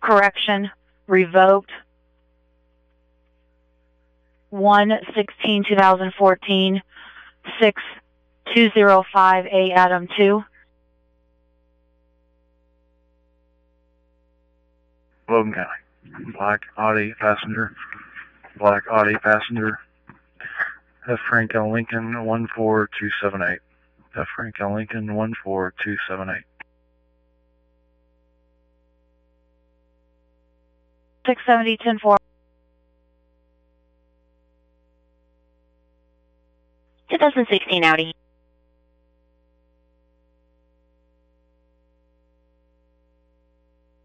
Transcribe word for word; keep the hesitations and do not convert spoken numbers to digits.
correction, revoked. one sixteen two thousand fourteen, six two zero five A Adam two. Logan County. Black Audi passenger. Black Audi passenger. F. Frank L. Lincoln one four two seven eight. F. Frank L. Lincoln one four two seven eight. six seventy ten four. twenty sixteen Audi.